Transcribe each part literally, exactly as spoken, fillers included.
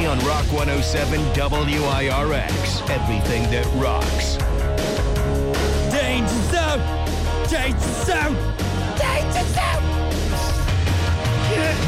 on Rock one oh seven W I R X. Everything that rocks. Danger zone! Danger zone! Danger zone! Get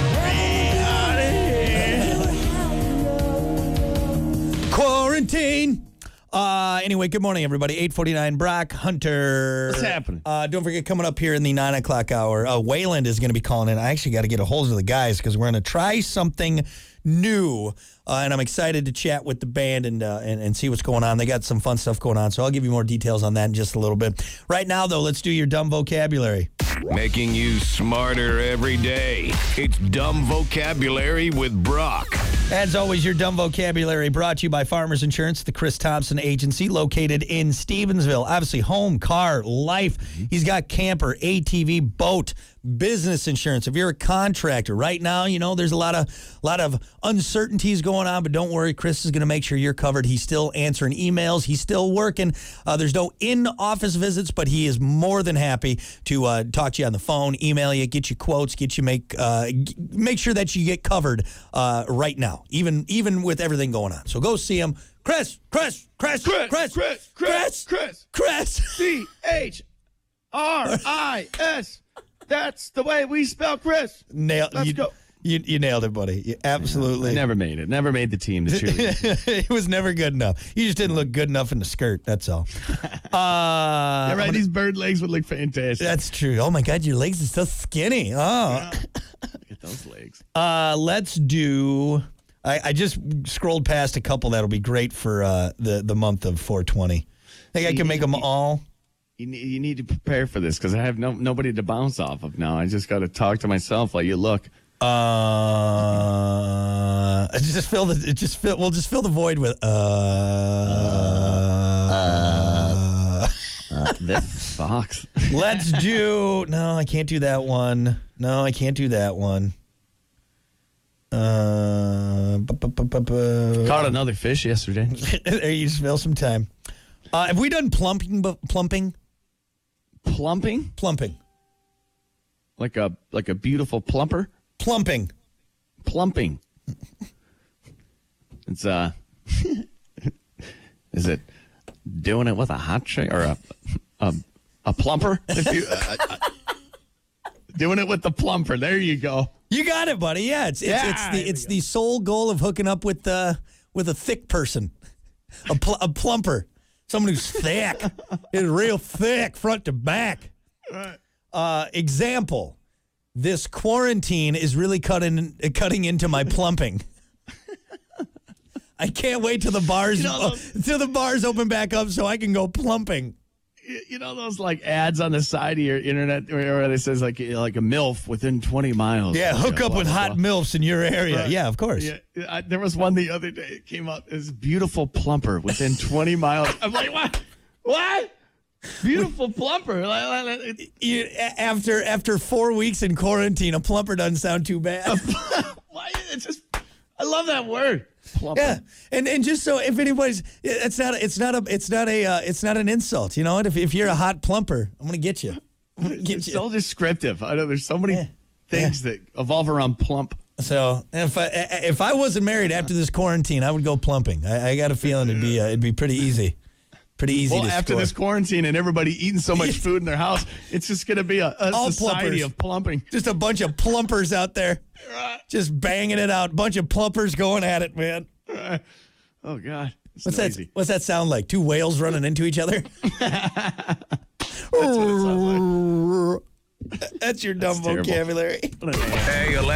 me out of here! Quarantine! Uh, anyway, good morning, everybody. eight forty-nine, Brock Hunter. What's happening? Uh, don't forget, coming up here in the nine o'clock hour, uh, Wayland is going to be calling in. I actually got to get a hold of the guys because we're going to try something new, uh, and I'm excited to chat with the band and, uh, and and see what's going on. They got some fun stuff going on, so I'll give you more details on that in just a little bit. Right now, though, let's do your dumb vocabulary. Making you smarter every day. It's Dumb Vocabulary with Brock. As always, your dumb vocabulary brought to you by Farmers Insurance, the Chris Thompson Agency, located in Stevensville. Obviously, home, car, life. He's got camper, A T V, boat, business insurance. If you're a contractor, right now, you know, there's a lot of lot of uncertainties going on, but don't worry, Chris is going to make sure you're covered. He's still answering emails. He's still working. Uh, there's no in-office visits, but he is more than happy to uh, talk to you on the phone, email you, get you quotes, get you make uh, g- make sure that you get covered uh, right now, even even with everything going on. So go see him. Chris, Chris, Chris, Chris, Chris, Chris, Chris, Chris, Chris. C H R I S. That's the way we spell Chris. Nail, Let's you, go. You, you nailed it, buddy. You absolutely. I never made it. Never made the team. The cheerleader. It was never good enough. You just didn't look good enough in the skirt. That's all. Uh, Yeah, right. These bird legs would look fantastic. That's true. Oh my God, your legs are so skinny. Oh, Look at those legs. uh, let's do. I, I just scrolled past a couple that'll be great for uh, the the month of four twenty. Think I can make them all. You need, you need to prepare for this because I have no nobody to bounce off of now. I just got to talk to myself while you look. Uh, just fill the. Just fill. We'll just fill the void with. Uh. uh, Uh, this sucks. Let's do. No, I can't do that one. No, I can't do that one. Uh, bu- bu- bu- bu- bu- Caught another fish yesterday. There, you just fill some time. Uh, have we done plumping? bu- Plumping? Plumping? Plumping. Like a like a beautiful plumper? Plumping. Plumping. It's uh is it doing it with a hot chick or a a, a plumper? If you, uh, uh, doing it with the plumper. There you go. You got it, buddy. Yeah, it's it's, Yeah, it's the there it's we the sole goal of hooking up with uh with a thick person, a pl- a plumper, someone who's thick, is real thick front to back. Uh, example: this quarantine is really cutting cutting into my plumping. I can't wait till the bars You know, those- till the bars open back up so I can go plumping. You, you know those like ads on the side of your internet where, where it says like like a MILF within twenty miles. Yeah, Like, hook uh, up blah, with blah, hot blah. milfs in your area. Right. Yeah, of course. Yeah, I, there was one the other day. It came up as beautiful plumper within twenty miles. I'm like, what? What? Beautiful plumper. Like, like, like, it- You, a- after after four weeks in quarantine, a plumper doesn't sound too bad. Why? It's just. I love that word. Plumper. Yeah, and and just so if anybody's, it's not it's not a it's not a uh, it's not an insult. You know what? If if you're a hot plumper, I'm gonna get you. I'm gonna get It's you. so descriptive. I know there's so many Yeah. things that evolve around plump. So if I if I wasn't married after this quarantine, I would go plumping. I, I got a feeling it'd be uh, it'd be pretty easy, pretty easy. Well, to after score. this quarantine and everybody eating so much food in their house, it's just going to be a, a All society plumpers. of plumping. Just a bunch of plumpers out there, just banging it out. Bunch of plumpers going at it, man. Oh, God. It's What's that? noisy. What's that sound like? Two whales running into each other? That's what it sounds like. That's your dumb terrible. vocabulary. Hey,